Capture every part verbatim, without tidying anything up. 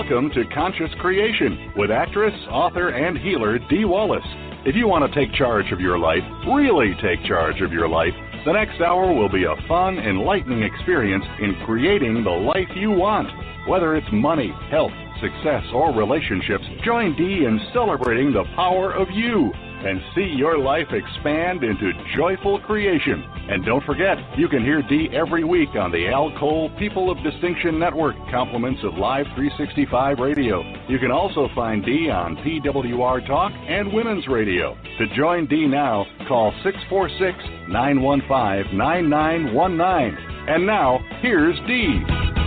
Welcome to Conscious Creation with actress, author, and healer Dee Wallace. If you want to take charge of your life, really take charge of your life, the next hour will be a fun, enlightening experience in creating the life you want. Whether it's money, health, success, or relationships, join Dee in celebrating the power of you and see your life expand into joyful creation. And don't forget, you can hear Dee every week on the Al Cole People of Distinction Network, compliments of Live three sixty-five Radio. You can also find Dee on P W R Talk and Women's Radio. To join Dee now, call six four six, nine one five, nine nine one nine. And now, here's Dee.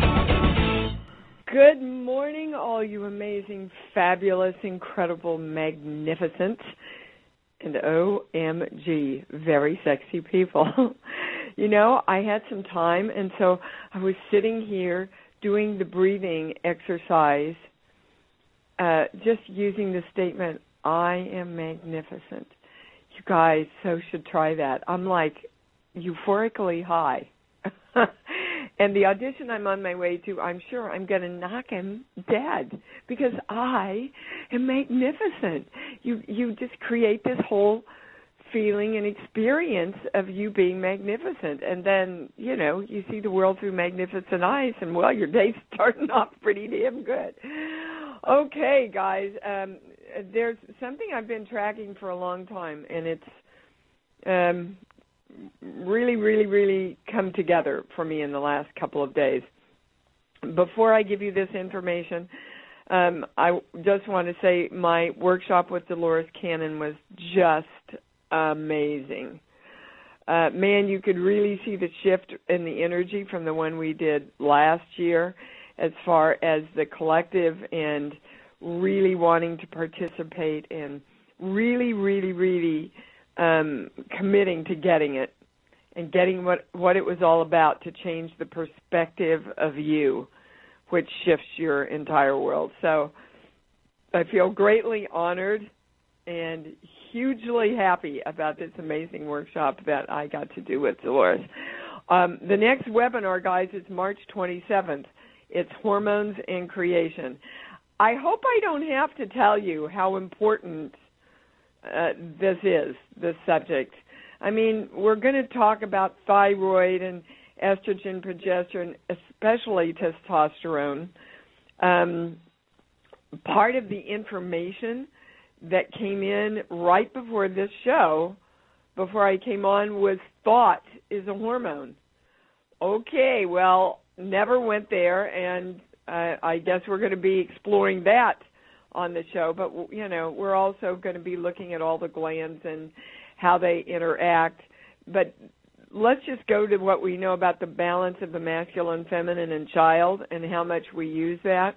Good morning, all you amazing, fabulous, incredible, magnificent, and O M G, very sexy people. You know, I had some time, and so I was sitting here doing the breathing exercise, uh, just using the statement, I am magnificent. You guys so should try that. I'm like euphorically high. And the audition I'm on my way to, I'm sure I'm going to knock him dead because I am magnificent. You you just create this whole feeling and experience of you being magnificent. And then, you know, you see the world through magnificent eyes, and, well, your day's starting off pretty damn good. Okay, guys, um, there's something I've been tracking for a long time, and it's um, really, really, really come together for me in the last couple of days. Before I give you this information, um, I just want to say my workshop with Dolores Cannon was just amazing. Uh, man, you could really see the shift in the energy from the one we did last year as far as the collective and really wanting to participate and really, really, really Um, committing to getting it and getting what, what it was all about to change the perspective of you, which shifts your entire world. So I feel greatly honored and hugely happy about this amazing workshop that I got to do with Dolores. Um, the next webinar, guys, is March twenty-seventh. It's Hormones and Creation. I hope I don't have to tell you how important Uh, this is, this subject. I mean, we're going to talk about thyroid and estrogen, progesterone, especially testosterone. Um, part of the information that came in right before this show, before I came on, was thought is a hormone. Okay, well, never went there, and uh, I guess we're going to be exploring that on the show, but, you know, we're also going to be looking at all the glands and how they interact. But let's just go to what we know about the balance of the masculine, feminine, and child and how much we use that.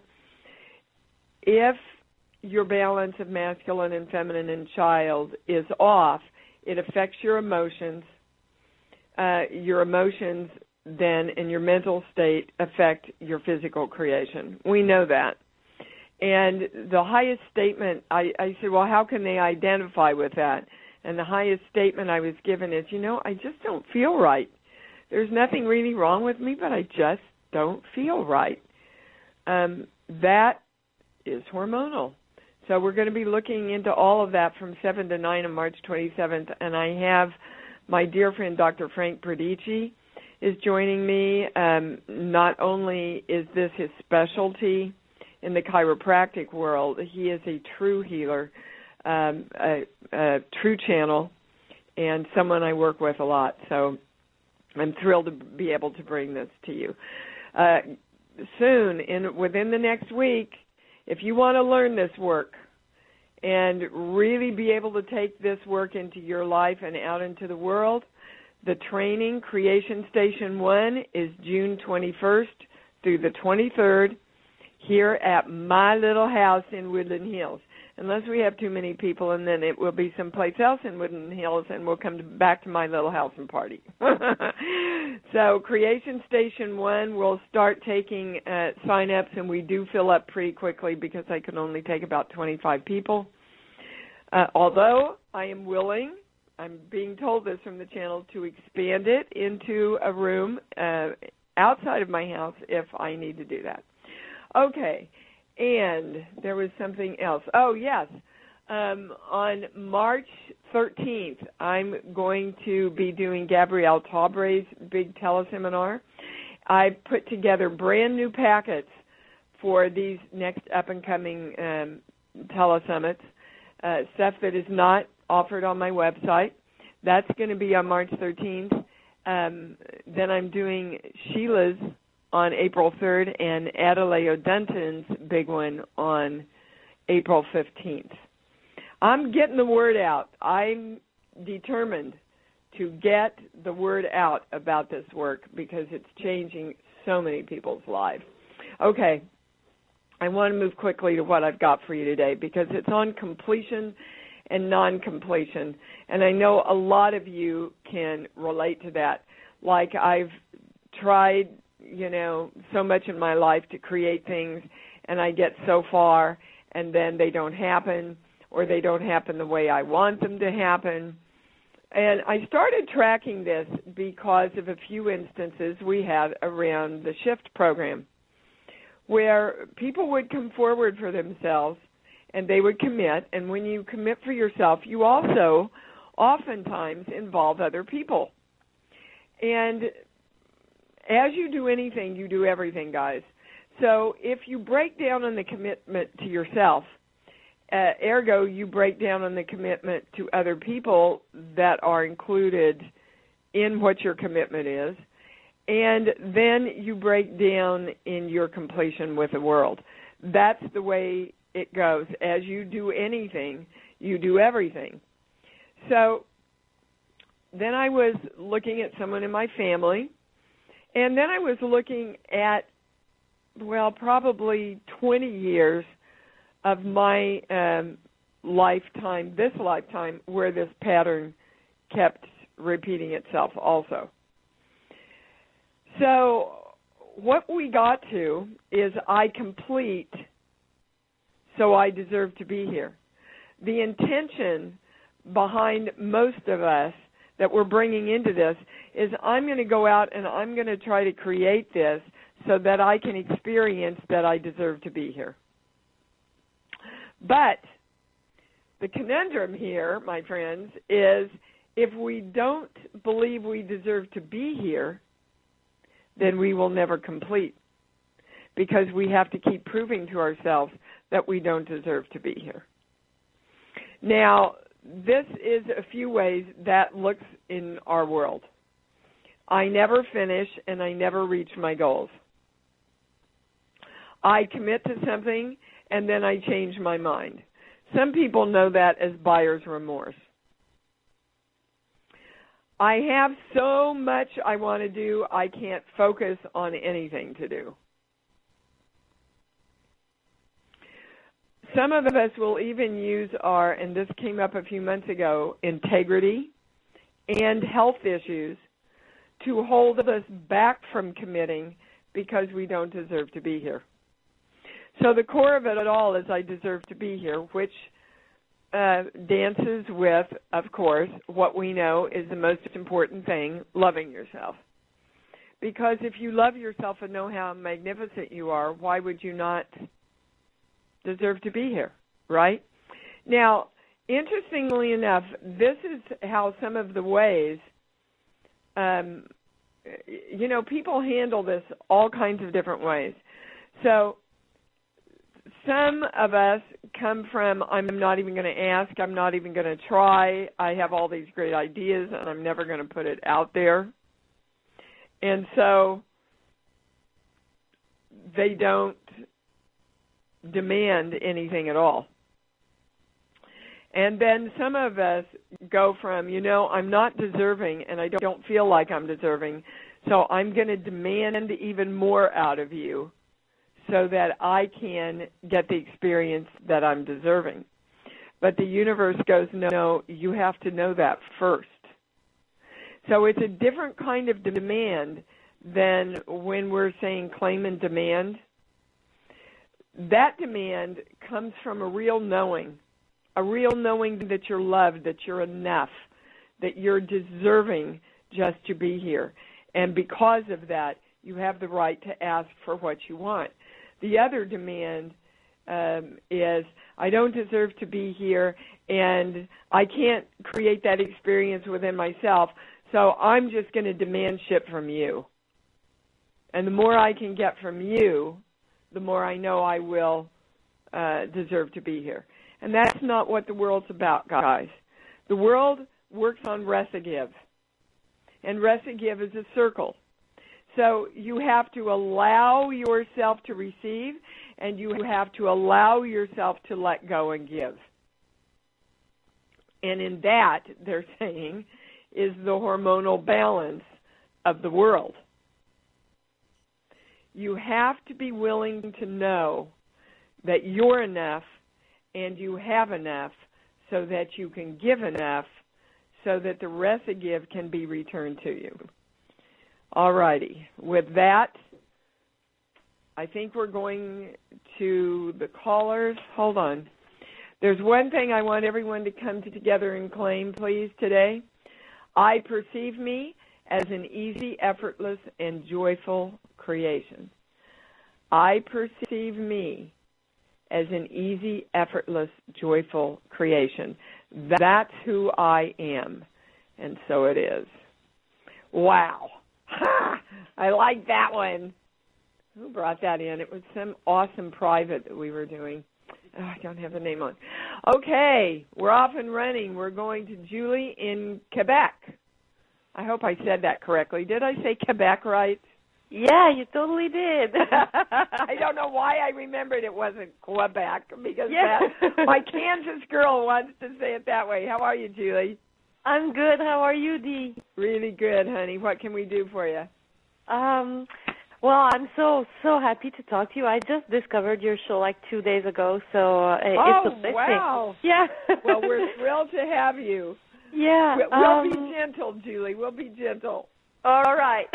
If your balance of masculine and feminine and child is off, it affects your emotions. Uh, your emotions then and your mental state affect your physical creation. We know that. And the highest statement, I, I said, well, how can they identify with that? And the highest statement I was given is, you know, I just don't feel right. There's nothing really wrong with me, but I just don't feel right. Um, that is hormonal. So we're going to be looking into all of that from seven to nine on March twenty-seventh. And I have my dear friend Doctor Frank Perdici is joining me. Um, not only is this his specialty in the chiropractic world, he is a true healer, um, a, a true channel, and someone I work with a lot. So I'm thrilled to be able to bring this to you. Uh, soon, in within the next week, if you want to learn this work and really be able to take this work into your life and out into the world, the training, Creation Station one, is June twenty-first through the twenty-third, here at my little house in Woodland Hills. Unless we have too many people, and then it will be someplace else in Woodland Hills, and we'll come to, back to my little house and party. So Creation Station one will start taking uh, sign-ups, and we do fill up pretty quickly because I can only take about twenty-five people. Uh, although I am willing, I'm being told this from the channel, to expand it into a room uh, outside of my house if I need to do that. Okay, And there was something else. Oh, yes. Um, on March thirteenth, I'm going to be doing Gabrielle Taubre's big teleseminar. I put together brand new packets for these next up-and-coming um, telesummits, uh, stuff that is not offered on my website. That's going to be on March thirteenth. Um, then I'm doing Sheila's on April third and Adelaide Dunton's big one on April fifteenth. I'm getting the word out. I'm determined to get the word out about this work because it's changing so many people's lives. Okay, I want to move quickly to what I've got for you today because it's on completion and non-completion, and I know a lot of you can relate to that. Like I've tried, you know, so much in my life to create things, and I get so far, and then they don't happen, or they don't happen the way I want them to happen. And I started tracking this because of a few instances we had around the SHIFT program, where people would come forward for themselves, and they would commit, and when you commit for yourself, you also oftentimes involve other people. And as you do anything, you do everything, guys. So if you break down on the commitment to yourself, uh, ergo, you break down on the commitment to other people that are included in what your commitment is, and then you break down in your completion with the world. That's the way it goes. As you do anything, you do everything. So then I was looking at someone in my family, and then I was looking at, well, probably twenty years of my um, lifetime, this lifetime, where this pattern kept repeating itself also. So what we got to is I complete, so I deserve to be here. The intention behind most of us that we're bringing into this is I'm going to go out and I'm going to try to create this so that I can experience that I deserve to be here. But the conundrum here, my friends, is if we don't believe we deserve to be here, then we will never complete, because we have to keep proving to ourselves that we don't deserve to be here. Now, this is a few ways that looks in our world. I never finish and I never reach my goals. I commit to something and then I change my mind. Some people know that as buyer's remorse. I have so much I want to do, I can't focus on anything to do. Some of us will even use our, and this came up a few months ago, integrity and health issues to hold us back from committing because we don't deserve to be here. So the core of it all is I deserve to be here, which uh, dances with, of course, what we know is the most important thing, loving yourself. Because if you love yourself and know how magnificent you are, why would you not deserve to be here, right? Now, interestingly enough, this is how some of the ways, um, you know, people handle this all kinds of different ways. So some of us come from, I'm not even going to ask, I'm not even going to try, I have all these great ideas and I'm never going to put it out there. And so they don't demand anything at all. And then some of us go from, you know, I'm not deserving and I don't feel like I'm deserving, so I'm going to demand even more out of you so that I can get the experience that I'm deserving. But the universe goes, no, no, you have to know that first. So it's a different kind of demand than when we're saying claim and demand. That demand comes from a real knowing, a real knowing that you're loved, that you're enough, that you're deserving just to be here. And because of that, you have the right to ask for what you want. The other demand um, is I don't deserve to be here, and I can't create that experience within myself, so I'm just going to demand shit from you. And the more I can get from you, the more I know I will uh, deserve to be here. And that's not what the world's about, guys. The world works on recidive, and recidive is a circle. So you have to allow yourself to receive, and you have to allow yourself to let go and give. And in that, they're saying, is the hormonal balance of the world. You have to be willing to know that you're enough and you have enough so that you can give enough so that the recidive can be returned to you. All righty. With that, I think we're going to the callers. Hold on. There's one thing I want everyone to come together and claim, please, today. I perceive me as an easy, effortless, and joyful creation. I perceive me as an easy, effortless, joyful creation. That's who I am, and so it is. Wow. Ha! I like that one. Who brought that in? It was some awesome private that we were doing. Oh, I don't have the name on. Okay, we're off and running. We're going to Julie in Quebec. I hope I said that correctly. Did I say Quebec right? Yeah, you totally did. I don't know why I remembered it wasn't Quebec, because yeah. that, my Kansas girl wants to say it that way. How are you, Julie? I'm good. How are you, Dee? Really good, honey. What can we do for you? Um, well, I'm so, so happy to talk to you. I just discovered your show like two days ago, so uh, oh, it's a blessing. Wow. Yeah. Well, we're thrilled to have you. Yeah. We'll, we'll um, be gentle, Julie. We'll be gentle. All right.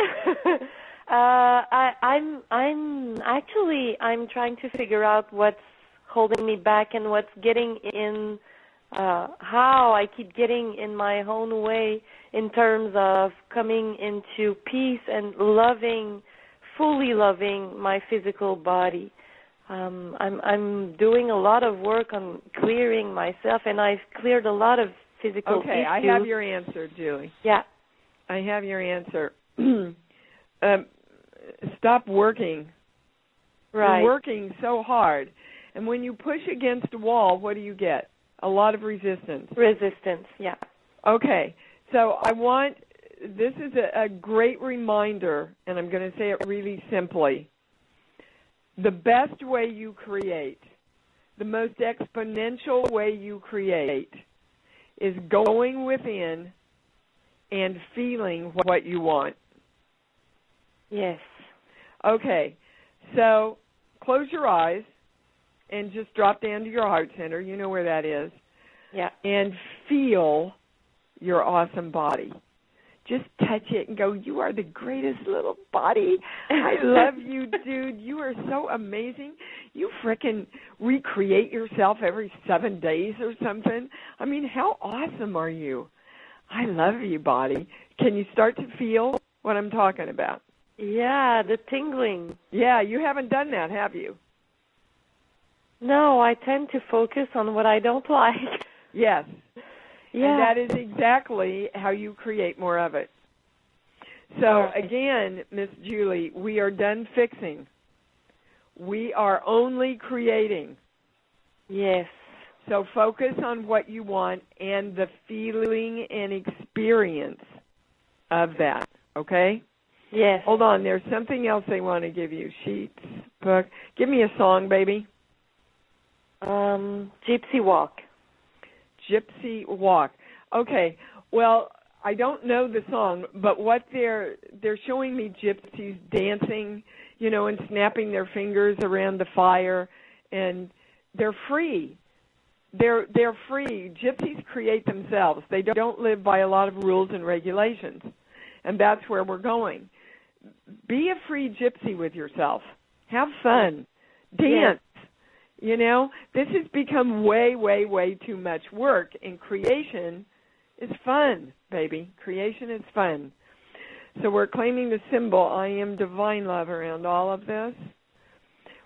Uh, I, I'm I'm actually I'm trying to figure out what's holding me back and what's getting in, uh, how I keep getting in my own way in terms of coming into peace and loving, fully loving my physical body. Um, I'm I'm doing a lot of work on clearing myself, and I've cleared a lot of physical issues. Okay, I have your answer, Julie. Yeah. I have your answer. um, stop working. Right. You're working so hard. And when you push against a wall, what do you get? A lot of resistance. Resistance, yeah. Okay. So I want, this is a, a great reminder, and I'm going to say it really simply. The best way you create, the most exponential way you create, is going within and feeling what you want. Yes. Okay, so close your eyes and just drop down to your heart center. You know where that is. Yeah. And feel your awesome body. Just touch it and go, you are the greatest little body. I love you, dude. You are so amazing. You frickin' recreate yourself every seven days or something. I mean, how awesome are you? I love you, body. Can you start to feel what I'm talking about? Yeah, the tingling. Yeah, you haven't done that, have you? No, I tend to focus on what I don't like. Yes. Yeah. And that is exactly how you create more of it. So, again, Miss Julie, we are done fixing. We are only creating. Yes. So focus on what you want and the feeling and experience of that, okay? Yes. Hold on, there's something else they want to give you. Sheets, book. Give me a song, baby. Um, Gypsy Walk. Gypsy Walk. Okay, well, I don't know the song, but what they're they're showing me gypsies dancing, you know, and snapping their fingers around the fire, and they're free. They're they're free. Gypsies create themselves. They don't live by a lot of rules and regulations, and that's where we're going. Be a free gypsy with yourself. Have fun. Dance. Yes. You know, this has become way, way, way too much work, and creation is fun, baby. Creation is fun. So we're claiming the symbol, I am divine love, around all of this.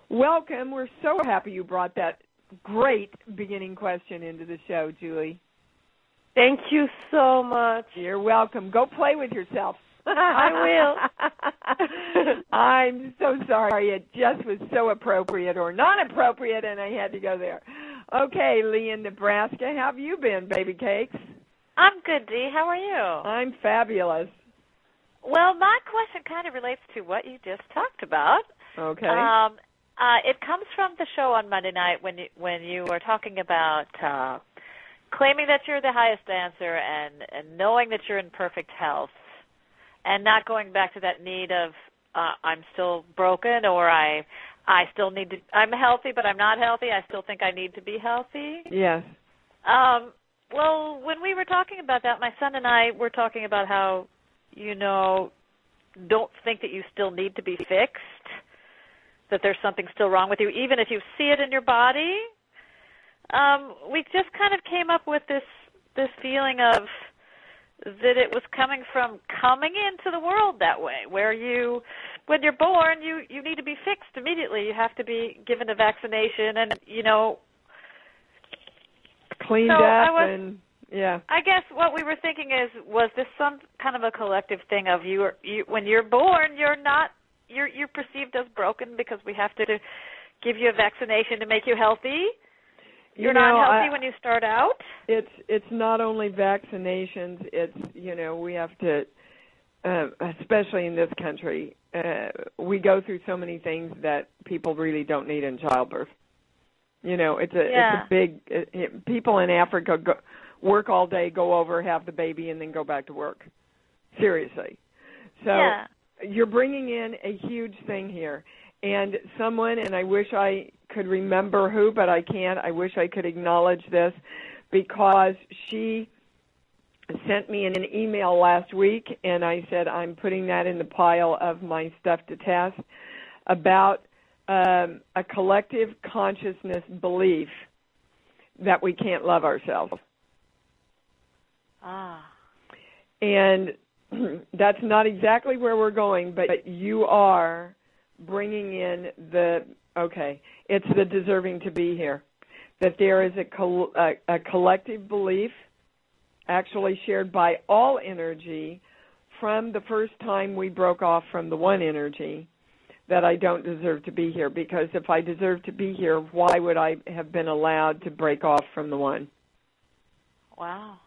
Welcome. We're so happy you brought that great beginning question into the show, Julie. Thank you so much. You're welcome. Go play with yourself. I will. I'm so sorry. It just was so appropriate or not appropriate, and I had to go there. Okay, Lee in Nebraska, how have you been, baby cakes? I'm good, Dee. How are you? I'm fabulous. Well, my question kind of relates to what you just talked about. Okay. Um, uh, it comes from the show on Monday night when you, when you were talking about uh, claiming that you're the highest dancer and, and knowing that you're in perfect health and not going back to that need of uh, I'm still broken or I I still need to, I'm healthy but I'm not healthy. I still think I need to be healthy. Yes. Um, well, when we were talking about that, my son and I were talking about how, you know, don't think that you still need to be fixed, that there's something still wrong with you, even if you see it in your body. Um, we just kind of came up with this this feeling of that it was coming from coming into the world that way, where you, when you're born, you, you need to be fixed immediately. You have to be given a vaccination and, you know. Cleaned so up I was, and, yeah. I guess what we were thinking is, was this some kind of a collective thing of you, you when you're born, you're not, you're, you're perceived as broken because we have to give you a vaccination to make you healthy? You're you know, not healthy I, when you start out? It's it's not only vaccinations. It's, you know, we have to, uh, especially in this country, uh, we go through so many things that people really don't need in childbirth. You know, it's a yeah. it's a big. It, it, people in Africa go, work all day, go over, have the baby, and then go back to work. Seriously. So yeah. you're bringing in a huge thing here. And someone, and I wish I could remember who, but I can't. I wish I could acknowledge this because she sent me an email last week, and I said I'm putting that in the pile of my stuff to test about um, a collective consciousness belief that we can't love ourselves. Ah. And that's not exactly where we're going, but you are bringing in the, okay, it's the deserving to be here, that there is a, col- a, a collective belief actually shared by all energy from the first time we broke off from the one energy that I don't deserve to be here, because if I deserve to be here, why would I have been allowed to break off from the one? Wow.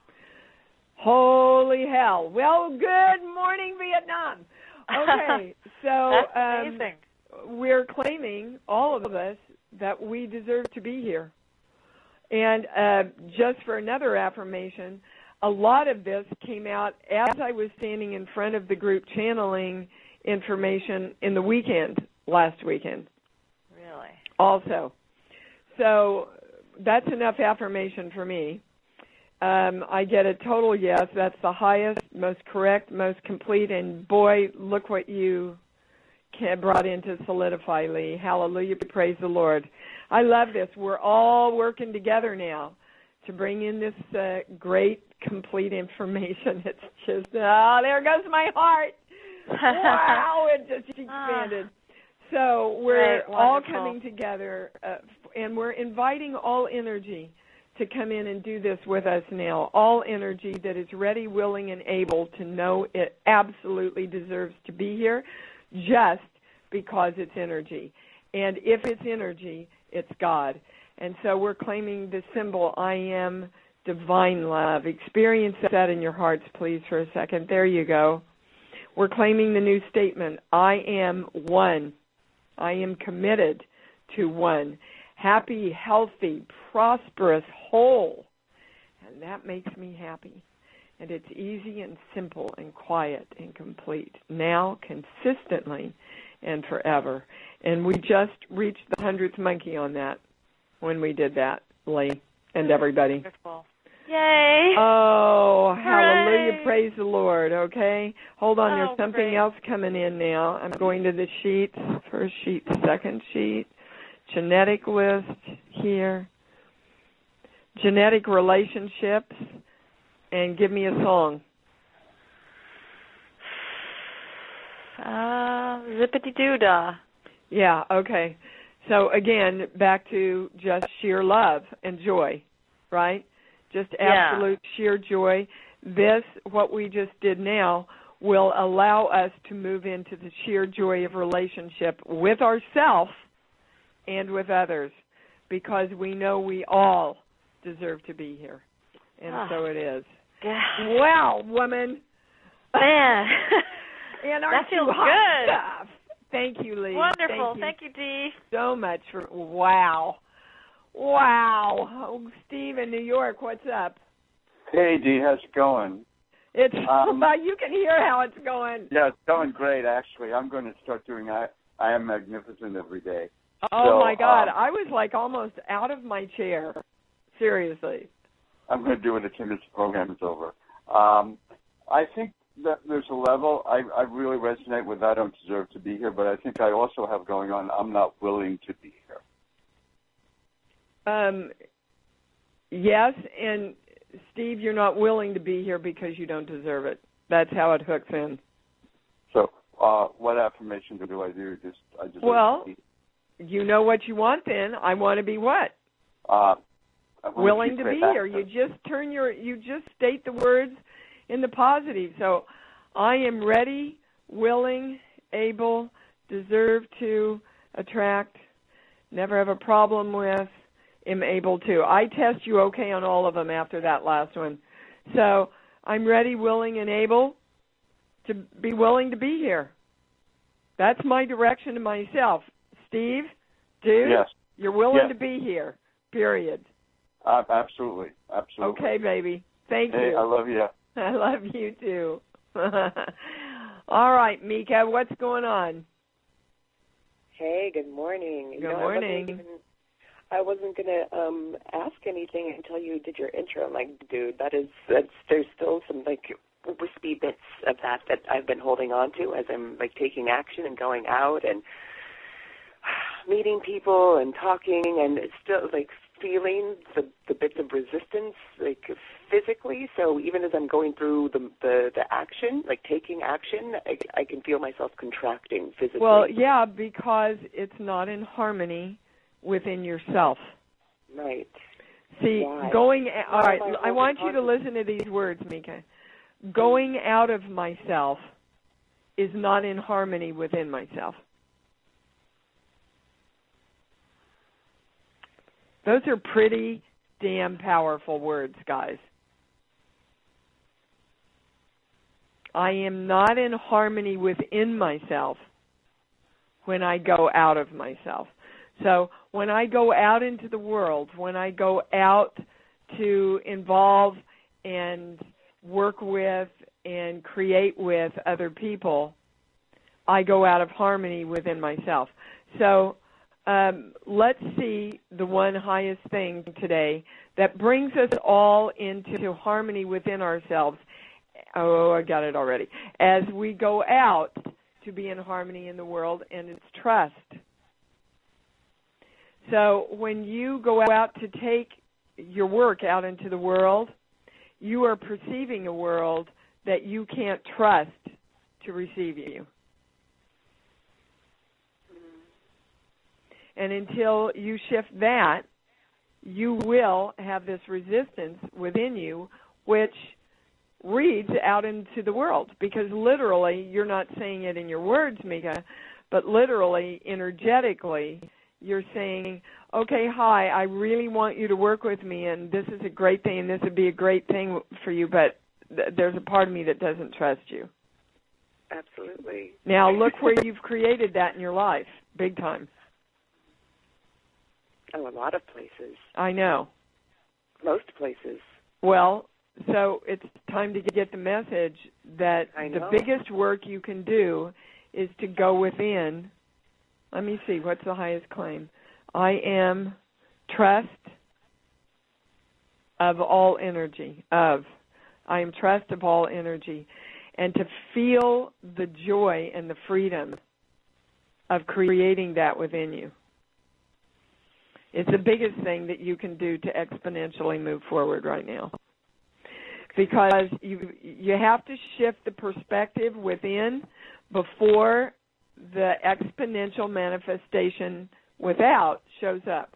Holy hell. Well, good morning, Vietnam. Okay, so That's amazing. Um, we're claiming, all of us, that we deserve to be here. And uh, just for another affirmation, a lot of this came out as I was standing in front of the group channeling information in the weekend, last weekend. Really? Also. So that's enough affirmation for me. Um, I get a total yes. That's the highest, most correct, most complete. And, boy, look what you brought in to solidify, Lee. Hallelujah. Praise the Lord. I love this. We're all working together now to bring in this uh, great, complete information. It's just, oh, there goes my heart. Wow, it just expanded. So we're right, all coming together, uh, and we're inviting all energy to come in and do this with us now. All energy that is ready, willing, and able to know it absolutely deserves to be here just because it's energy. And if it's energy, it's God. And so we're claiming the symbol, I am divine love. Experience that in your hearts, please, for a second. There you go. We're claiming the new statement, I am one. I am committed to one. Happy, healthy, prosperous, whole. And that makes me happy. And it's easy and simple and quiet and complete. Now, consistently and forever. And we just reached the hundredth monkey on that when we did that, Lee, and everybody. Wonderful. Yay. Oh, Hooray. Hallelujah. Praise the Lord, okay? Hold on, Oh, there's something great. else coming in now. I'm going to the sheets. First sheet, second sheet. Genetic list here. Genetic relationships. And give me a song. Uh, zippity-doo-dah. Yeah, okay. So, again, back to just sheer love and joy, right? Just absolute yeah. sheer joy. This, what we just did now, will allow us to move into the sheer joy of relationship with ourselves and with others, because we know we all deserve to be here. And oh. so it is. Yeah. Wow, woman. Man. and that feels hot good. Stuff. Thank you, Lee. Wonderful. Thank you, Thank you, Dee. so much for, wow. Wow. Oh, Steve in New York, what's up? Hey, Dee, how's it going? It's um, you can hear how it's going. Yeah, it's going great, actually. I'm going to start doing I, I Am Magnificent every day. Oh, so, my God. Um, I was, like, almost out of my chair. Seriously. I'm going to do it as soon as the program is over. Um, I think that there's a level, I, I really resonate with I don't deserve to be here, but I think I also have going on, I'm not willing to be here. Um. Yes, and Steve, you're not willing to be here because you don't deserve it. That's how it hooks in. So uh, what affirmation do I do? Just I deserve Well, to be. You know what you want then. I want to be what? Uh, willing to be here. You just turn your, you just state the words in the positive. So I am ready, willing, able, deserve to, attract, never have a problem with, am able to. I test you okay on all of them after that last one. So I'm ready, willing, and able to be willing to be here. That's my direction to myself. Steve, dude, yes. You're willing yes. to be here, period. Uh, absolutely, absolutely. Okay, baby. Thank hey, you. I love you. I love you, too. All right, Mika, what's going on? Hey, good morning. Good you know, morning. I wasn't going to um, ask anything until you did your intro. I'm like, dude, that is, that's, there's still some, like, wispy bits of that that I've been holding on to as I'm, like, taking action and going out and meeting people and talking, and it's still, like, feeling the, the bits of resistance, like, physically. So even as I'm going through the the, the action, like taking action, I, I can feel myself contracting physically. Well, yeah, because it's not in harmony within yourself. Right. See, Why? going, all right, I, I want you to listen to these words, Mika. Going out of myself is not in harmony within myself. Those are pretty damn powerful words, guys. I am not in harmony within myself when I go out of myself. So when I go out into the world, when I go out to involve and work with and create with other people, I go out of harmony within myself. So um, let's see the one highest thing today that brings us all into harmony within ourselves. Oh, I got it already. As we go out to be in harmony in the world, and it's trust. So when you go out to take your work out into the world, you are perceiving a world that you can't trust to receive you. And until you shift that, you will have this resistance within you, which reads out into the world, because literally, you're not saying it in your words, Mika, but literally, energetically, you're saying, okay, hi, I really want you to work with me, and this is a great thing, and this would be a great thing for you, but th- there's a part of me that doesn't trust you. Absolutely. Now, look where you've created that in your life, big time. Oh, a lot of places. I know. Most places. Well, so it's time to get the message that I the know. biggest work you can do is to go within. Let me see, what's the highest claim? I am trust of all energy, of. I am trust of all energy. And to feel the joy and the freedom of creating that within you. It's the biggest thing that you can do to exponentially move forward right now. Because you you have to shift the perspective within before the exponential manifestation without shows up.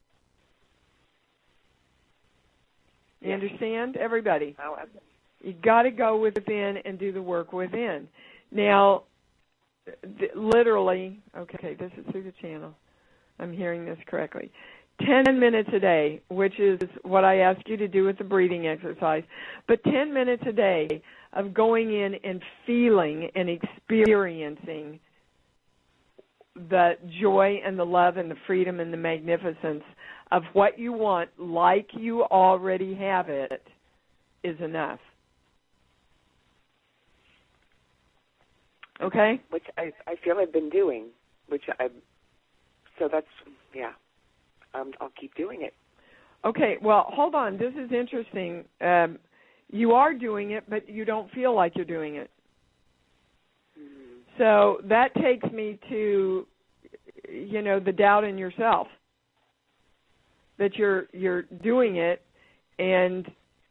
You Yes. understand, everybody? Oh, I- You got to go within and do the work within. Now, th- literally, okay, this is through the channel. I'm hearing this correctly. ten minutes a day, which is what I ask you to do with the breathing exercise, but ten minutes a day of going in and feeling and experiencing the joy and the love and the freedom and the magnificence of what you want like you already have it is enough. Okay? Which I I feel I've been doing, which I so that's yeah. Um, I'll keep doing it. Okay, well, hold on. This is interesting. Um, you are doing it, but you don't feel like you're doing it. Mm-hmm. So that takes me to, you know, the doubt in yourself that you're you're doing it, and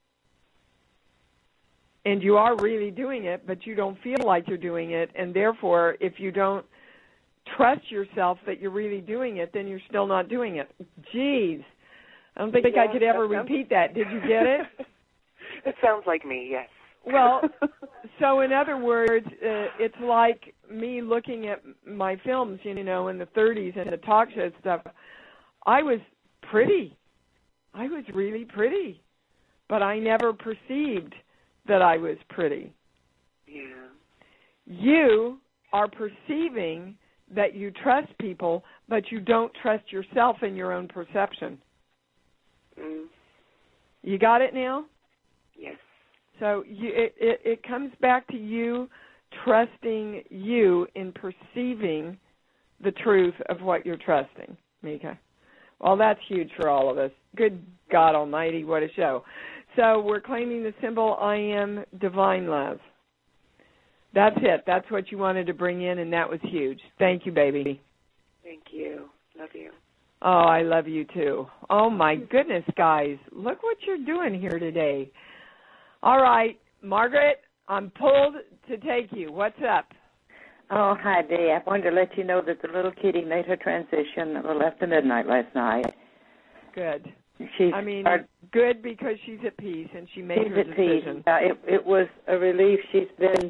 and you are really doing it, but you don't feel like you're doing it, and therefore, if you don't trust yourself that you're really doing it, then you're still not doing it. Jeez. I don't think yeah, I could ever that sounds... repeat that. Did you get it? It sounds like me, yes. Well, so in other words, uh, it's like me looking at my films, you know, in the thirties and the talk show stuff. I was pretty. I was really pretty. But I never perceived that I was pretty. Yeah. You are perceiving that you trust people, but you don't trust yourself in your own perception. Mm. You got it now? Yes. So you, it, it, it comes back to you trusting you in perceiving the truth of what you're trusting, Mika. Well, that's huge for all of us. Good God Almighty, what a show. So we're claiming the symbol I am divine love. That's it. That's what you wanted to bring in, and that was huge. Thank you, baby. Thank you. Love you. Oh, I love you, too. Oh, my goodness, guys. Look what you're doing here today. All right, Margaret, I'm pulled to take you. What's up? Oh, hi, Dee. I wanted to let you know that the little kitty made her transition a little after midnight last night. Good. She's I mean, our, good because she's at peace and she made she's her at decision. peace. Uh, it, it was a relief. She's been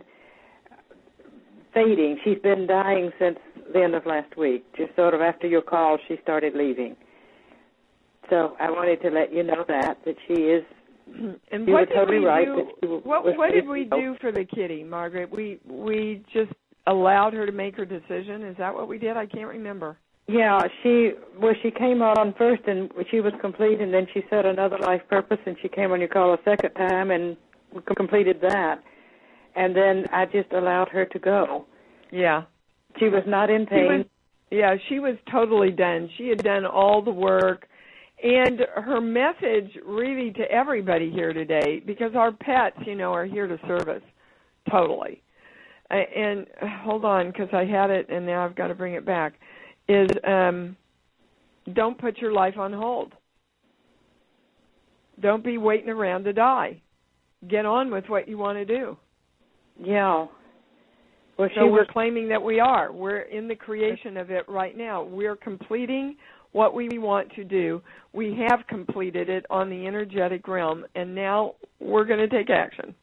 fading. She's been dying since the end of last week. Just sort of after your call, she started leaving. So I wanted to let you know that, that she is... And you what were totally did we right. do? That she what was what did we so. do for the kitty, Margaret? We we just allowed her to make her decision. Is that what we did? I can't remember. Yeah, she well, she came on first and she was complete, and then she said another life purpose, and she came on your call a second time and completed that, and then I just allowed her to go. Yeah, she was not in pain. She was, yeah, she was totally done. She had done all the work. And her message really to everybody here today, because our pets, you know, are here to serve us totally. And hold on, because I had it and now I've got to bring it back, is um, don't put your life on hold. Don't be waiting around to die. Get on with what you want to do. Yeah. Well, she so we're was... claiming that we are. We're in the creation of it right now. We're completing what we want to do. We have completed it on the energetic realm, and now we're going to take action.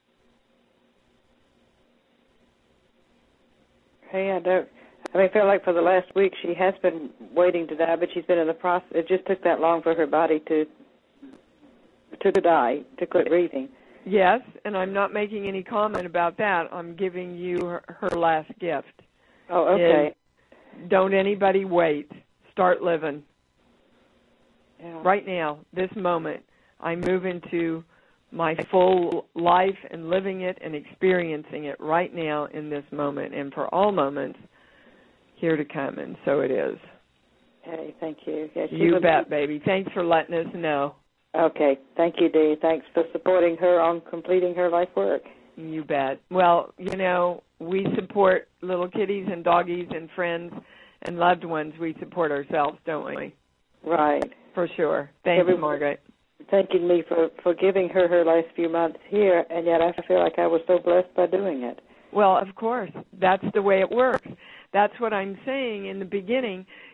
Hey, I don't. I mean, I feel like for the last week she has been waiting to die, but she's been in the process. It just took that long for her body to to die, to quit breathing. Yes, and I'm not making any comment about that. I'm giving you her, her last gift. Oh, okay. Is don't anybody wait. Start living. Yeah. Right now, this moment, I move into my full life and living it and experiencing it right now in this moment and for all moments here to come, and so it is. Hey, thank you. Yeah, you bet, baby. Thanks for letting us know. Okay. Thank you, Dee. Thanks for supporting her on completing her life work. You bet. Well, you know, we support little kitties and doggies and friends and loved ones. We support ourselves, don't we? Right. For sure. Thank Every, you, Margaret. Thanking me for, for giving her her last few months here, and yet I feel like I was so blessed by doing it. Well, of course. That's the way it works. That's what I'm saying in the beginning.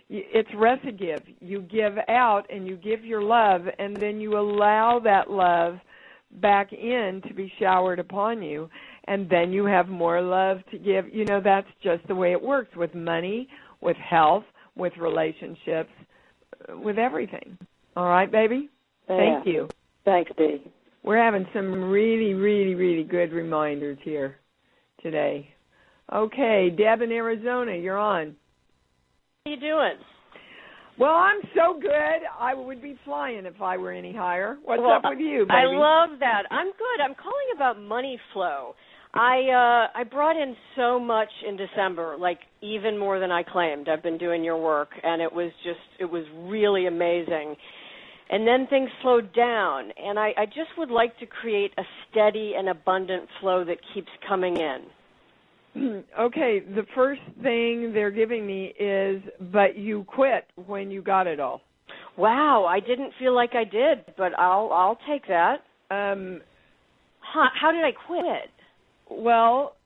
it's reciprocative. You give out and you give your love, and then you allow that love back in to be showered upon you, and then you have more love to give. You know, that's just the way it works with money, with health, with relationships, with everything. All right, baby? Yeah. Thank you. Thanks, Dee. We're having some really, really, really good reminders here today. Okay, Deb in Arizona, you're on. How you doing? Well, I'm so good. I would be flying if I were any higher. What's well, up with you, baby? I love that. I'm good. I'm calling about money flow. I uh, I brought in so much in December, like even more than I claimed. I've been doing your work, and it was just, it was really amazing. And then things slowed down, and I, I just would like to create a steady and abundant flow that keeps coming in. Okay, the first thing they're giving me is, but you quit when you got it all. Wow, I didn't feel like I did, but I'll I'll take that. Um, huh, how did I quit? Well,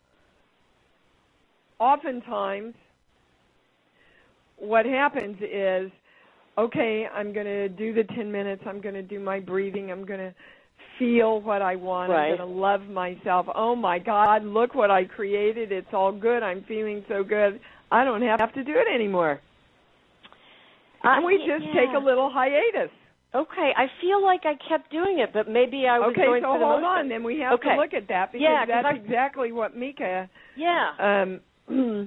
oftentimes what happens is, okay, I'm going to do the ten minutes, I'm going to do my breathing, I'm going to feel what I want, right. I'm going to love myself. Oh, my God, look what I created. It's all good. I'm feeling so good. I don't have to do it anymore. Uh, and we just yeah. take a little hiatus. Okay, I feel like I kept doing it, but maybe I was okay, going so through the hold motion. on. Then we have okay. to look at that because yeah, that's I, exactly what Mika. Yeah. Um,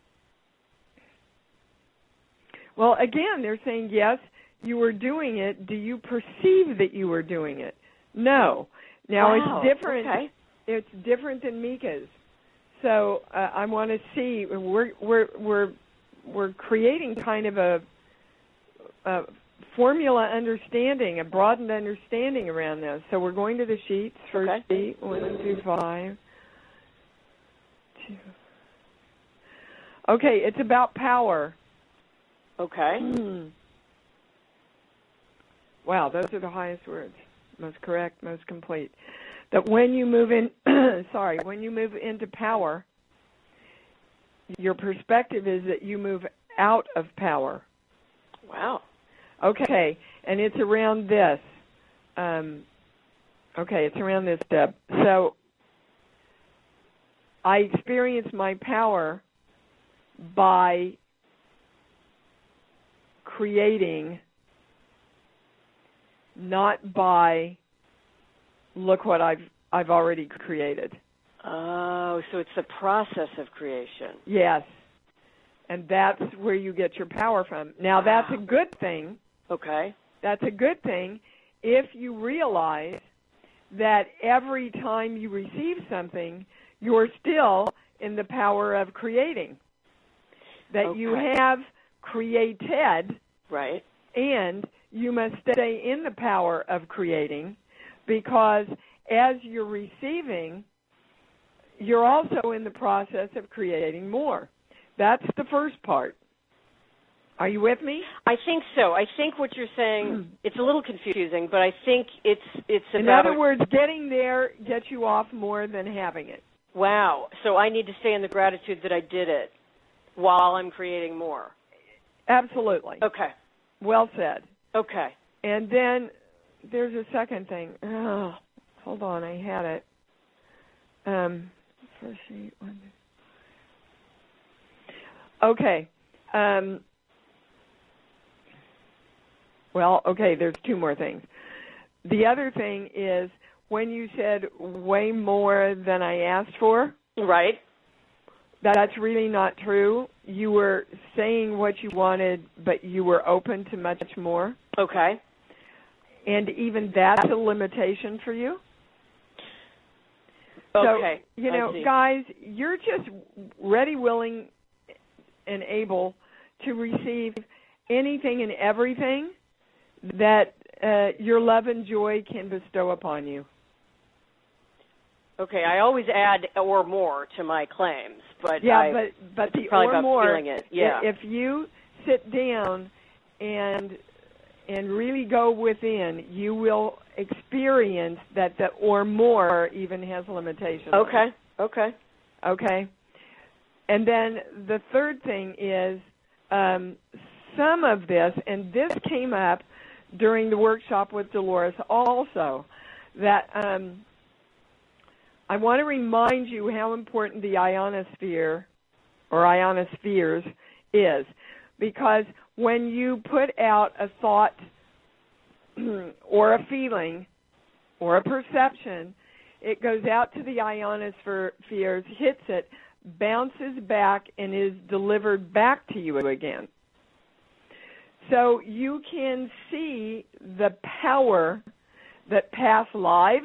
well, again, they're saying yes, you were doing it. Do you perceive that you were doing it? No. Now wow. it's different. Okay. It's different than Mika's. So uh, I want to see. We're we're we're we're creating kind of a. a formula understanding, a broadened understanding around this. So we're going to the sheets. First okay. sheet, one, two, five. Two. Okay, it's about power. Okay. Mm. Wow, those are the highest words. Most correct, most complete. That when you move in, sorry, when you move into power, your perspective is that you move out of power. Wow. Okay, and it's around this. Um, okay, it's around this, Deb. So I experience my power by creating, not by look what I've I've already created. Oh, so it's the process of creation. Yes, and that's where you get your power from. Now, wow. that's a good thing. Okay. That's a good thing if you realize that every time you receive something, you're still in the power of creating. That okay. you have created, right, and you must stay in the power of creating, because as you're receiving, you're also in the process of creating more. That's the first part. Are you with me? I think so. I think what you're saying, it's a little confusing, but I think it's it's about... In other words, getting there gets you off more than having it. Wow. So I need to stay in the gratitude that I did it while I'm creating more. Absolutely. Okay. Well said. Okay. And then there's a second thing. Oh, hold on, I had it. Um, first sheet, one. Okay. Um, well, okay, there's two more things. The other thing is when you said way more than I asked for. Right. That's really not true. You were saying what you wanted, but you were open to much more. Okay. And even that's a limitation for you. Okay. So, you know, guys, you're just ready, willing, and able to receive anything and everything that uh, your love and joy can bestow upon you. Okay, I always add or more to my claims, but yeah, I, but but the probably or about more. Feeling it. Yeah. If you sit down and and really go within, you will experience that the or more even has limitations. Okay. Okay. Okay. And then the third thing is um, some of this, and this came up during the workshop with Dolores also, that um, I want to remind you how important the ionosphere or ionospheres is, because when you put out a thought or a feeling or a perception, it goes out to the ionospheres, hits it, bounces back, and is delivered back to you again. So you can see the power that past lives,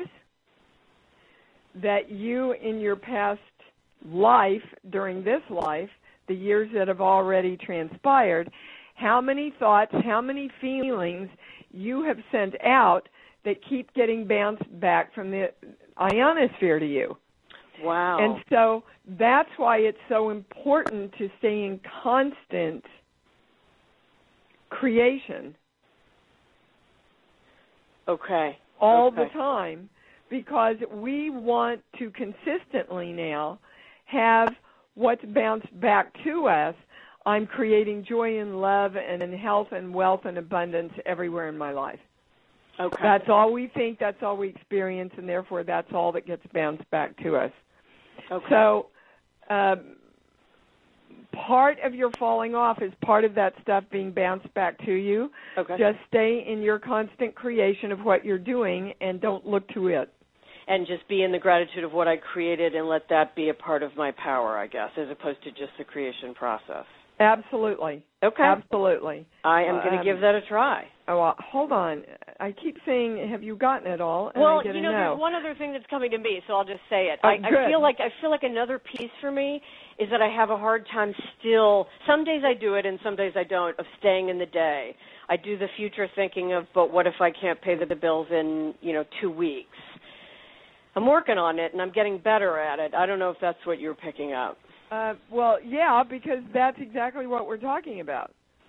that you in your past life, during this life, the years that have already transpired, how many thoughts, how many feelings you have sent out that keep getting bounced back from the ionosphere to you. Wow. And so that's why it's so important to stay in constant creation. Okay. All okay. the time, because we want to consistently now have what's bounced back to us. I'm creating joy and love and health and wealth and abundance everywhere in my life. Okay. That's all we think, that's all we experience, and therefore that's all that gets bounced back to us. Okay. So um, part of your falling off is part of that stuff being bounced back to you. Okay. Just stay in your constant creation of what you're doing and don't look to it. And just be in the gratitude of what I created and let that be a part of my power, I guess, as opposed to just the creation process. Absolutely. Okay. Absolutely. I am going to um, give that a try. Oh, uh, hold on. I keep saying, have you gotten it all? And well, I get you know, a no. there's one other thing that's coming to me, so I'll just say it. Oh, I, good. I feel like I feel like another piece for me is that I have a hard time still. Some days I do it, and some days I don't. Of staying in the day. I do the future thinking of, but what if I can't pay the bills in, you know, two weeks? I'm working on it, and I'm getting better at it. I don't know if that's what you're picking up. Uh, well, yeah, because that's exactly what we're talking about.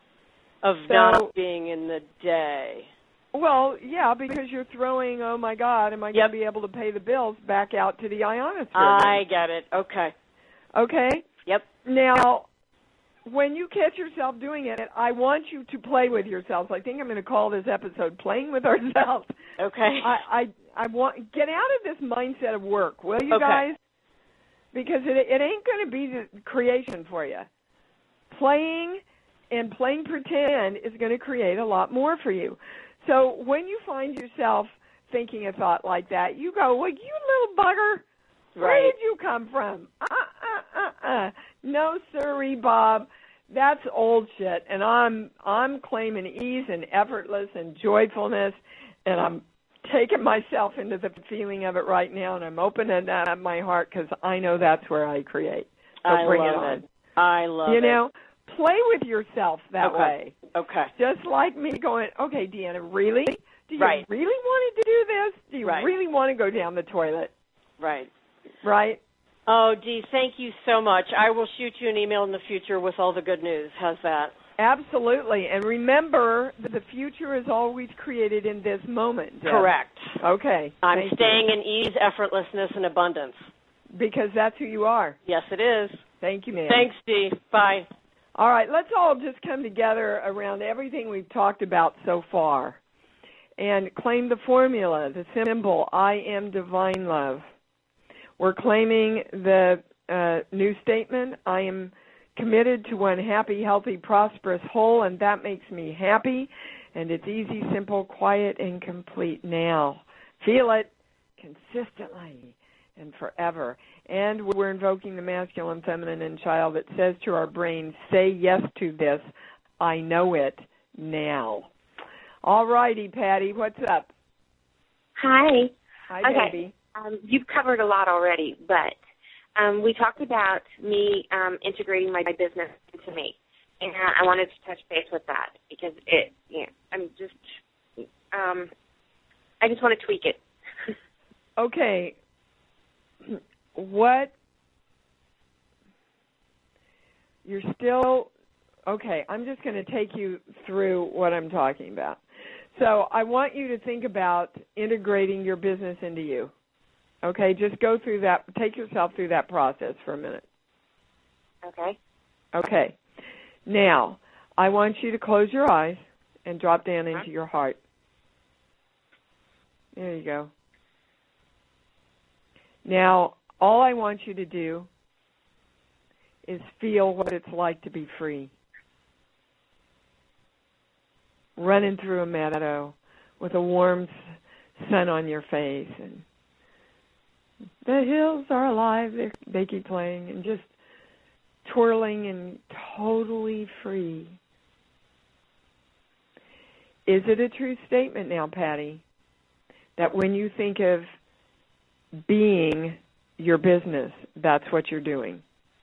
Of so, not being in the day. Well, yeah, because you're throwing, oh, my God, am I yep. going to be able to pay the bills back out to the ionosphere? I get it. Okay. Okay? Yep. Now, when you catch yourself doing it, I want you to play with yourselves. I think I'm going to call this episode Playing with Ourselves. Okay. I, I, I want get out of this mindset of work, will you okay. guys? Because it, it ain't going to be the creation for you. Playing and playing pretend is going to create a lot more for you. So when you find yourself thinking a thought like that, you go, well, you little bugger, where right. did you come from? Uh, uh, uh, uh. No, sirree, Bob. That's old shit. And I'm I'm claiming ease and effortless and joyfulness, and I'm taking myself into the feeling of it right now, and I'm opening up my heart because I know that's where I create. So I bring love it on. it. I love you it. You know, play with yourself that okay. way. Okay. Just like me going, okay, Deanna, really? Do you right. really want to do this? Do you right. really want to go down the toilet? Right. Right? Oh, Dee, thank you so much. I will shoot you an email in the future with all the good news. How's that? Absolutely. And remember that the future is always created in this moment. Deb. Correct. Okay. I'm Thank staying you. in ease, effortlessness, and abundance. Because that's who you are. Yes, it is. Thank you, ma'am. Thanks, Dee. Bye. All right. Let's all just come together around everything we've talked about so far and claim the formula, the symbol, I am divine love. We're claiming the uh, new statement, I am committed to one happy, healthy, prosperous whole, and that makes me happy, and it's easy, simple, quiet, and complete now. Feel it consistently and forever. And we're invoking the masculine, feminine, and child that says to our brain, say yes to this, I know it now. All righty, Patty, what's up? Hi. Hi, okay. baby. Um, you've covered a lot already, but um, we talked about me um, integrating my business into me, and I wanted to touch base with that because it, you know, I'm just, um, I just want to tweak it. Okay. What? You're still, okay, I'm just going to take you through what I'm talking about. So I want you to think about integrating your business into you. Okay, just go through that, take yourself through that process for a minute. Okay. Okay. Now, I want you to close your eyes and drop down into your heart. There you go. Now, all I want you to do is feel what it's like to be free. Running through a meadow with a warm sun on your face, and the hills are alive, they, they keep playing, and just twirling and totally free. Is it a true statement now, Patty, that when you think of being your business, that's what you're doing?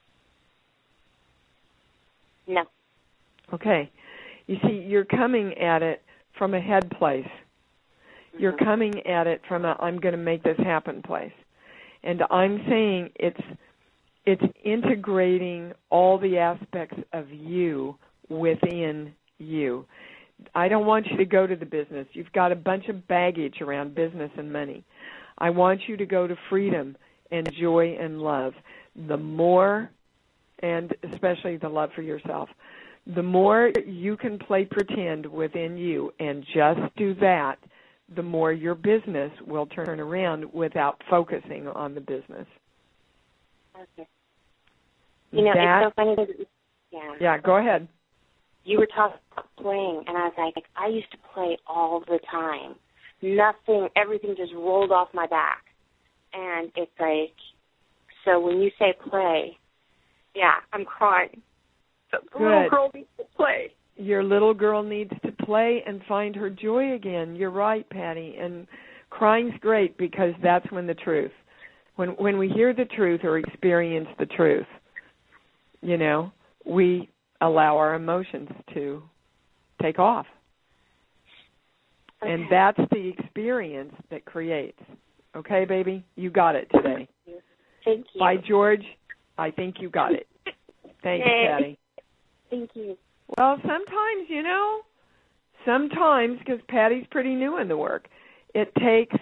No. Okay. You see, you're coming at it from a head place. Mm-hmm. You're coming at it from a I'm going to make this happen place. And I'm saying it's it's integrating all the aspects of you within you. I don't want you to go to the business. You've got a bunch of baggage around business and money. I want you to go to freedom and joy and love. The more, and especially the love for yourself, the more you can play pretend within you and just do that, the more your business will turn around without focusing on the business. Okay. You know, that, it's so funny. That, yeah. Yeah, go ahead. You were talking about playing, and I was like, I used to play all the time. Nothing, everything just rolled off my back. And it's like, so when you say play, yeah, I'm crying. The Good. Little girl needs to play. Your little girl needs to play and find her joy again. You're right, Patty. And crying's great because that's when the truth, when when we hear the truth or experience the truth, you know, we allow our emotions to take off. Okay. And that's the experience that creates. Okay, baby? You got it today. Thank you. By George, I think you got it. Thanks, Yay. Patty. Thank you. Well, sometimes, you know, sometimes, because Patty's pretty new in the work, it takes,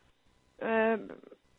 um,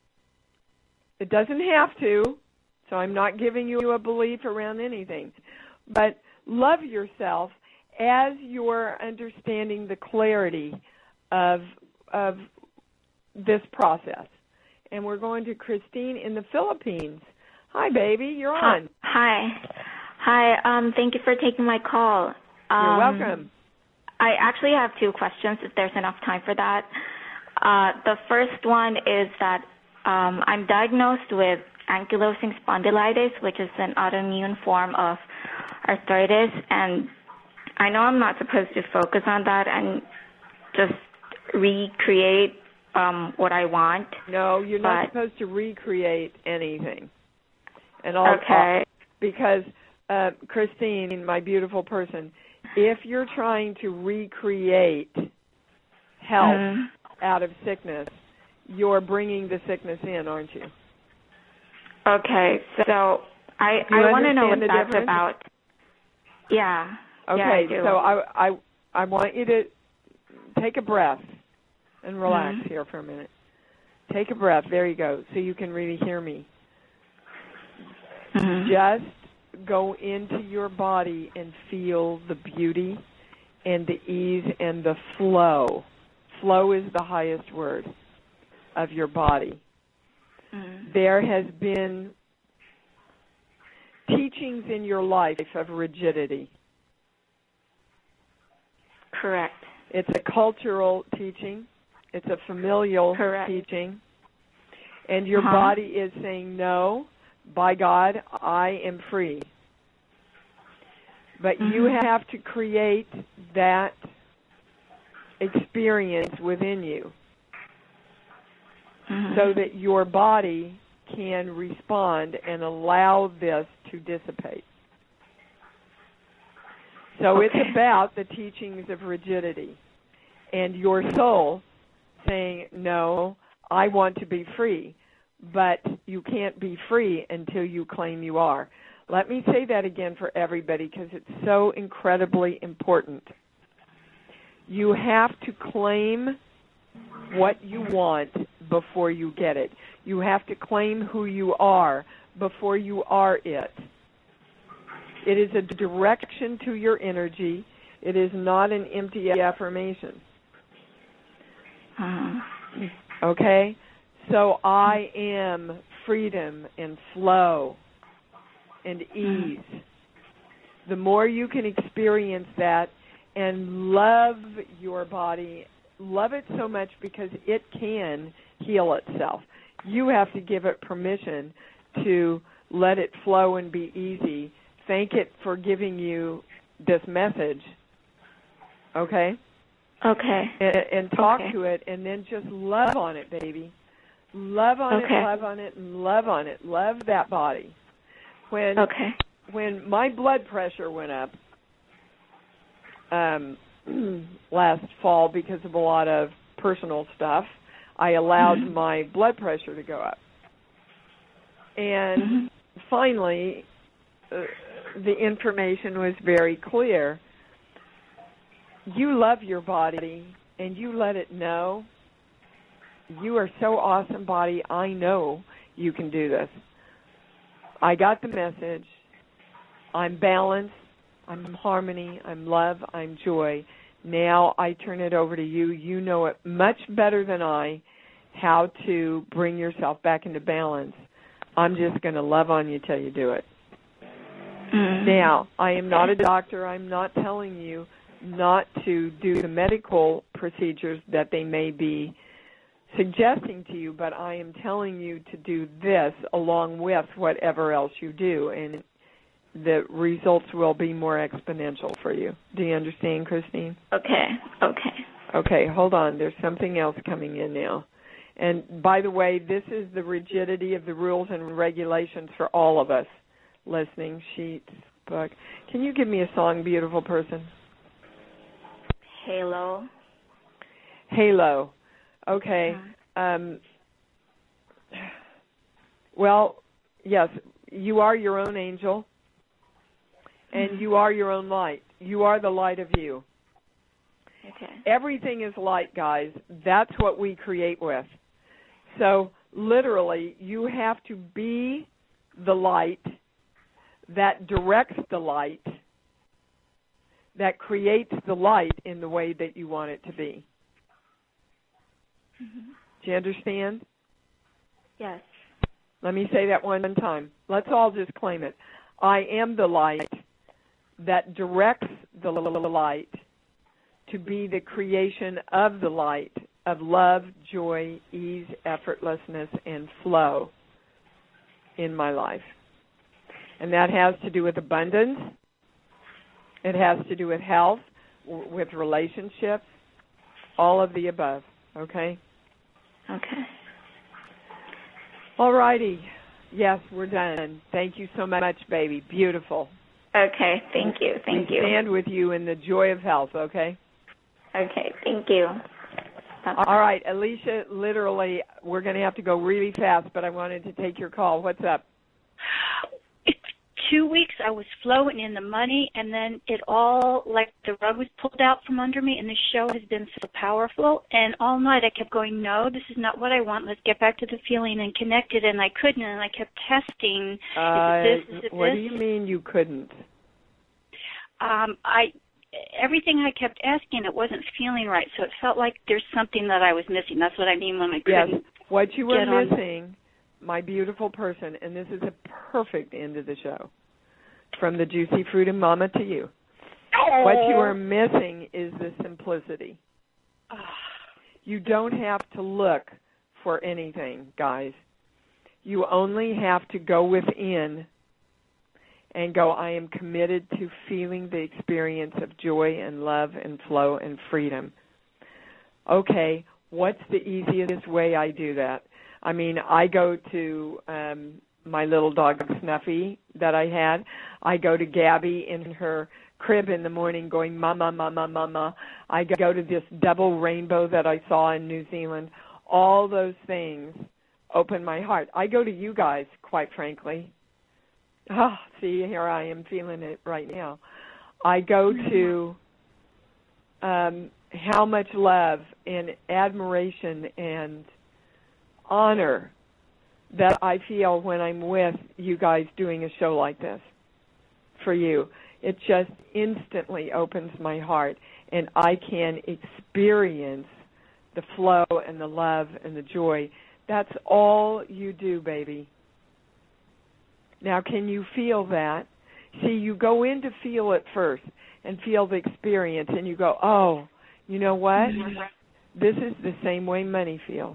it doesn't have to, so I'm not giving you a belief around anything, but love yourself as you're understanding the clarity of of this process. And we're going to Christine in the Philippines. Hi, baby, you're on. Hi. Hi, um, thank you for taking my call. Um, You're welcome. I actually have two questions, if there's enough time for that. Uh, the first one is that um, I'm diagnosed with ankylosing spondylitis, which is an autoimmune form of arthritis, and I know I'm not supposed to focus on that and just recreate um, what I want. No, you're not supposed to recreate anything. And I'll, okay. I'll, because, uh, Christine, my beautiful person, if you're trying to recreate health mm-hmm. out of sickness, you're bringing the sickness in, aren't you? Okay, so I, I want to know what that's difference? about. Yeah. Okay, yeah, I do. so I, I, I want you to take a breath and relax mm-hmm. here for a minute. Take a breath. There you go, so you can really hear me. Mm-hmm. Just go into your body and feel the beauty and the ease and the flow. Flow is the highest word of your body. Mm-hmm. There has been teachings in your life of rigidity. Correct. It's a cultural teaching. It's a familial Correct. teaching. And your uh-huh. body is saying, no, by God, I am free. But mm-hmm. you have to create that experience within you mm-hmm. so that your body can respond and allow this to dissipate. So okay. it's about the teachings of rigidity and your soul saying, no, I want to be free, but you can't be free until you claim you are. Let me say that again for everybody because it's so incredibly important. You have to claim what you want before you get it. You have to claim who you are before you are it. It is a direction to your energy. It is not an empty affirmation. Uh, okay? So I am freedom and flow and ease. The more you can experience that and love your body, love it so much because it can heal itself. You have to give it permission to let it flow and be easy. Thank it for giving you this message. Okay? Okay. And, and talk okay. to it, and then just love on it, baby. Love on okay. it, love on it, and love on it. Love that body. When okay. when my blood pressure went up um, last fall because of a lot of personal stuff, I allowed mm-hmm. my blood pressure to go up. And mm-hmm. finally, uh, the information was very clear. You love your body, and you let it know. You are so awesome, body. I know you can do this. I got the message. I'm balanced. I'm harmony. I'm love. I'm joy. Now I turn it over to you. You know it much better than I how to bring yourself back into balance. I'm just going to love on you till you do it. Mm-hmm. Now, I am not a doctor. I'm not telling you not to do the medical procedures that they may be suggesting to you, but I am telling you to do this along with whatever else you do, and the results will be more exponential for you. Do you understand, Christine? Okay, okay. Okay, hold on. There's something else coming in now. And by the way, this is the rigidity of the rules and regulations for all of us listening, sheets, book. Can you give me a song, beautiful person? Halo. Halo. Okay. Um, well, yes, you are your own angel, and you are your own light. You are the light of you. Okay. Everything is light, guys. That's what we create with. So, literally, you have to be the light that directs the light, that creates the light in the way that you want it to be. Mm-hmm. Do you understand? Yes. Let me say that one time. Let's all just claim it. I am the light that directs the light to be the creation of the light of love, joy, ease, effortlessness, and flow in my life. And that has to do with abundance. It has to do with health, w- with relationships, all of the above. Okay? Okay. All righty. Yes, we're done. Thank you so much, baby. Beautiful. Okay, thank you, thank we you. stand with you in the joy of health, okay? Okay, thank you. Bye-bye. All right, Alicia, literally, we're going to have to go really fast, but I wanted to take your call. What's up? Two weeks I was floating in the money, and then it all, like the rug was pulled out from under me, and the show has been so powerful. And all night I kept going, no, this is not what I want. Let's get back to the feeling and connect it, and I couldn't, and I kept testing. Uh, is it this? Is it what this? do you mean you couldn't? Um, I everything I kept asking, it wasn't feeling right, so it felt like there's something that I was missing. That's what I mean when I couldn't. Yes, what you were get on. missing, my beautiful person, and this is a perfect end of the show. From the juicy fruit and mama to you. Oh. What you are missing is the simplicity. You don't have to look for anything, guys. You only have to go within and go, I am committed to feeling the experience of joy and love and flow and freedom. Okay, what's the easiest way I do that? I mean, I go to um, my little dog Snuffy that I had. I go to Gabby in her crib in the morning going, mama, mama, mama. I go to this double rainbow that I saw in New Zealand. All those things open my heart. I go to you guys, quite frankly. Oh, see, here I am feeling it right now. I go to um, how much love and admiration and honor that I feel when I'm with you guys doing a show like this. for you. It just instantly opens my heart, and I can experience the flow and the love and the joy. That's all you do, baby. Now, can you feel that? See, you go in to feel it first and feel the experience, and you go, oh, you know what? This is the same way money feels.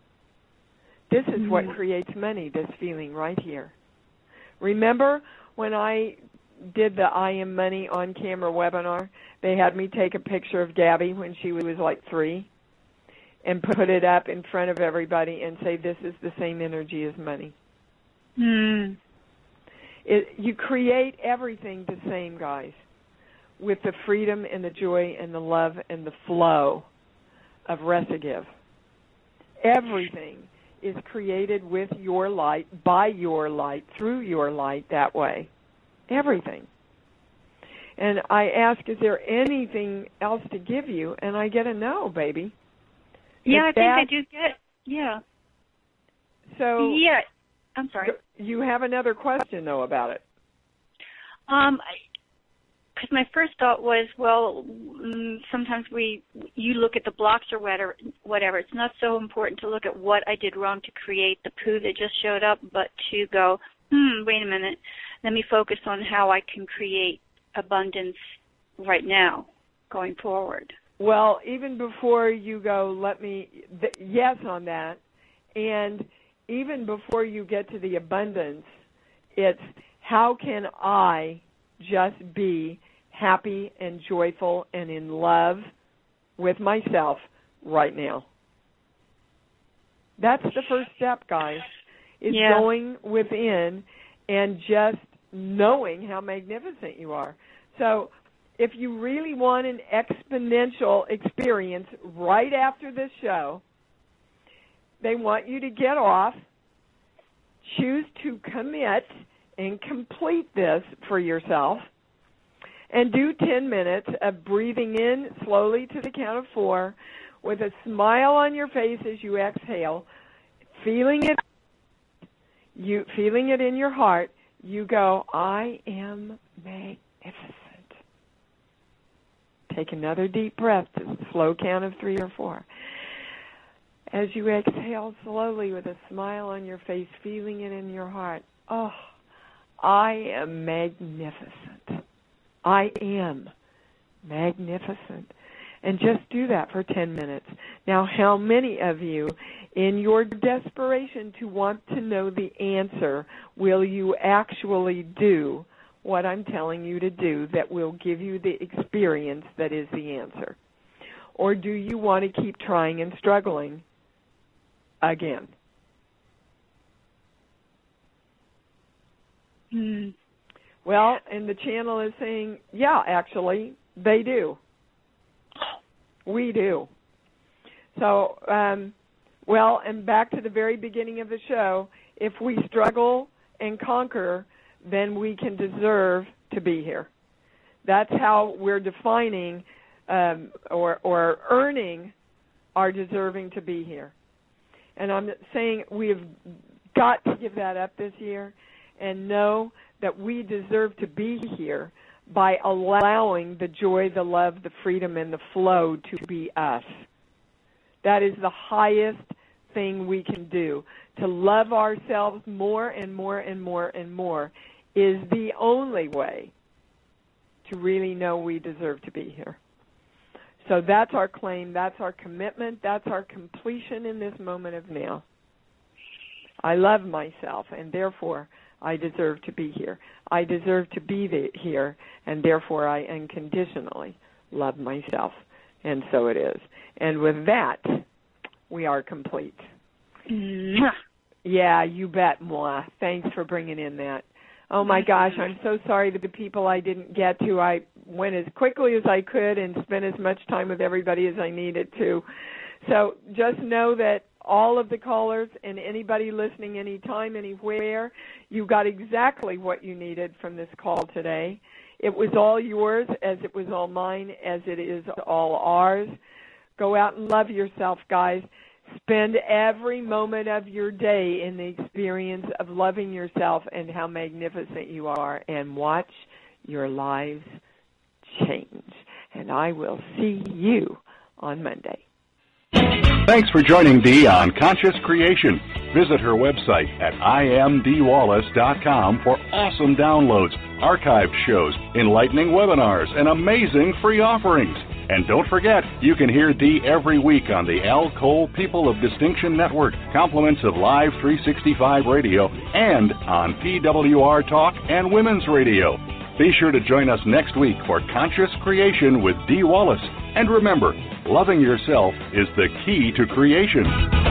This is what creates money, this feeling right here. Remember when I did the I Am Money on-camera webinar? They had me take a picture of Gabby when she was like three and put it up in front of everybody and say, this is the same energy as money. Mm. It, you create everything the same, guys, with the freedom and the joy and the love and the flow of Resigive. Everything is created with your light, by your light, through your light that way. Everything. And I ask, is there anything else to give you? And I get a no, baby. Yeah, Is I think that, I do get, yeah. So yeah, I'm sorry. You have another question, though, about it. Um, because my first thought was, well, mm, sometimes we, you look at the blocks or whatever, whatever. It's not so important to look at what I did wrong to create the poo that just showed up, but to go, hmm, wait a minute, let me focus on how I can create abundance right now, going forward. Well, even before you go, let me, th- yes on that, and even before you get to the abundance, it's how can I just be happy and joyful and in love with myself right now. That's the first step, guys, is yeah. going within and just knowing how magnificent you are. So if you really want an exponential experience right after this show, they want you to get off, choose to commit and complete this for yourself, and do ten minutes of breathing in slowly to the count of four with a smile on your face as you exhale, feeling it, you feeling it in your heart. You go, I am magnificent. Take another deep breath, to a slow count of three or four. As you exhale slowly with a smile on your face, feeling it in your heart, oh, I am magnificent. I am magnificent. And just do that for ten minutes. Now, how many of you, in your desperation to want to know the answer, will you actually do what I'm telling you to do that will give you the experience that is the answer? Or do you want to keep trying and struggling again? Hmm. Well, and the channel is saying, yeah, actually, they do. We do. So, um, well, and back to the very beginning of the show, if we struggle and conquer, then we can deserve to be here. That's how we're defining um, or, or earning our deserving to be here. And I'm saying we've got to give that up this year and know that we deserve to be here by allowing the joy, the love, the freedom, and the flow to be us. That is the highest thing we can do. To love ourselves more and more and more and more is the only way to really know we deserve to be here. So that's our claim, that's our commitment, that's our completion in this moment of now. I love myself, and therefore I deserve to be here. I deserve to be the, here, and therefore I unconditionally love myself. And so it is. And with that, we are complete. Mwah. Yeah, you bet, moi. Thanks for bringing in that. Oh, my gosh, I'm so sorry to the people I didn't get to. I went as quickly as I could and spent as much time with everybody as I needed to. So just know that all of the callers and anybody listening anytime, anywhere, you got exactly what you needed from this call today. It was all yours as it was all mine, as it is all ours. Go out and love yourself, guys. Spend every moment of your day in the experience of loving yourself and how magnificent you are, and watch your lives change. And I will see you on Monday. Thanks for joining Dee on Conscious Creation. Visit her website at I am Dee Wallace dot com for awesome downloads, archived shows, enlightening webinars, and amazing free offerings. And don't forget, you can hear Dee every week on the Al Cole People of Distinction Network, compliments of Live three sixty-five Radio, and on P W R Talk and Women's Radio. Be sure to join us next week for Conscious Creation with Dee Wallace. And remember, loving yourself is the key to creation.